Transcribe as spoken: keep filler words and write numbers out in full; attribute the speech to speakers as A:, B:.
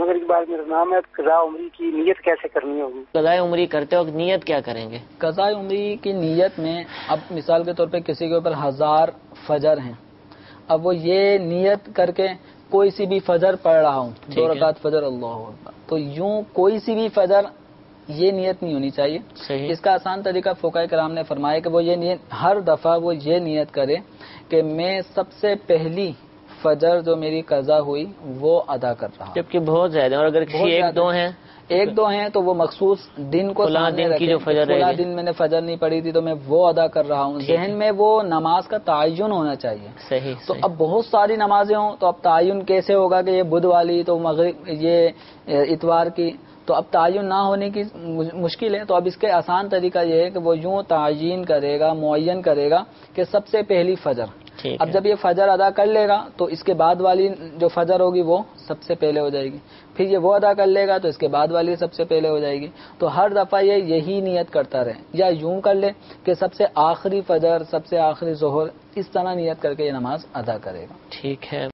A: مگر اقبال میرا نام ہے. قضاء عمری کی نیت کیسے کرنی ہوگی؟
B: قضاء عمری کرتے وقت نیت کیا کریں گے؟
C: قضاء عمری کی نیت میں اب مثال کے طور پہ کسی کے اوپر ہزار فجر ہیں، اب وہ یہ نیت کر کے کوئی سی بھی فجر پڑھ رہا ہوں، دو رکعت فجر اللہ اکبر، تو یوں کوئی سی بھی فجر یہ نیت نہیں ہونی چاہیے.
B: صحیح.
C: اس کا آسان طریقہ فقہاء کرام نے فرمایا کہ وہ یہ نیت ہر دفعہ وہ یہ نیت کرے کہ میں سب سے پہلی فجر جو میری قضا ہوئی وہ ادا کر رہا ہوں.
B: جبکہ بہت زیادہ، اور اگر کسی ایک دو ہیں
C: ایک دو ہیں تو وہ مخصوص دن کو سامنے رکھیں، جو فجر فلاں دن میں نے فجر نہیں پڑھی تھی تو میں وہ ادا کر رہا ہوں. ذہن میں وہ نماز کا تعین ہونا چاہیے.
B: صحیح.
C: تو اب بہت ساری نمازیں ہوں تو اب تعین کیسے ہوگا کہ یہ بدھ والی تو مغرب یہ اتوار کی، تو اب تعین نہ ہونے کی مشکل ہے. تو اب اس کے آسان طریقہ یہ ہے کہ وہ یوں تعین کرے گا، معین کرے گا کہ سب سے پہلی فجر. اب جب یہ فجر ادا کر لے گا تو اس کے بعد والی جو فجر ہوگی وہ سب سے پہلے ہو جائے گی، پھر یہ وہ ادا کر لے گا تو اس کے بعد والی سب سے پہلے ہو جائے گی. تو ہر دفعہ یہ یہی نیت کرتا رہے، یا یوں کر لے کہ سب سے آخری فجر، سب سے آخری ظہر، اس طرح نیت کر کے یہ نماز ادا کرے گا.
B: ٹھیک ہے.